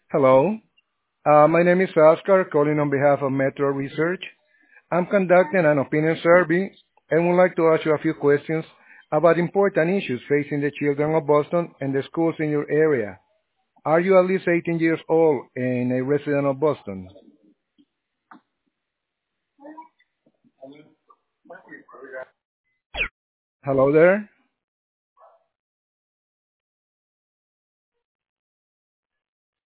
Hello. My name is Oscar, calling on behalf of Metro Research. I'm conducting an opinion survey and would like to ask you a few questions about important issues facing the children of Boston and the schools in your area. Are you at least 18 years old and a resident of Boston? Hello there.